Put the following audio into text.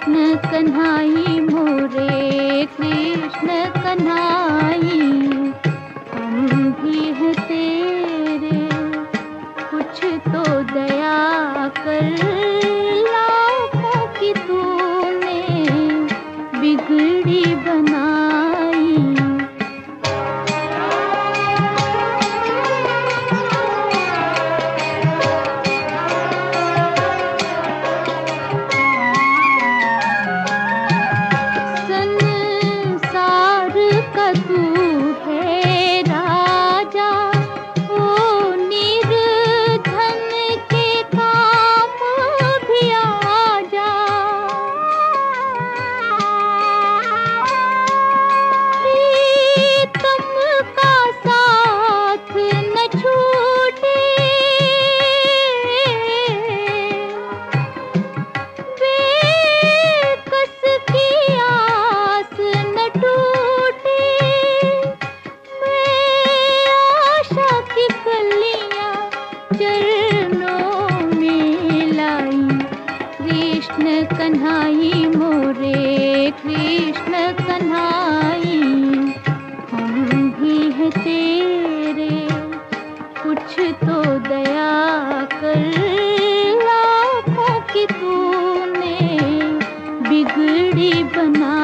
कृष्ण कन्हाई मोरे कृष्ण कन्हाई, हम भी हैं तेरे, कुछ तो दया कर। लाखों की तूने बिगड़ी बनाई। तू है राजा, ओ निर्धन के काम भी आजा। प्रीतम का साथ न छूटे, बेकस की आस न टूटे। चरणों में लाई, कृष्ण कन्हाई मोरे कृष्ण कन्हाई, हम भी हैं तेरे, कुछ तो दया कर। लाखों की तूने बिगड़ी बना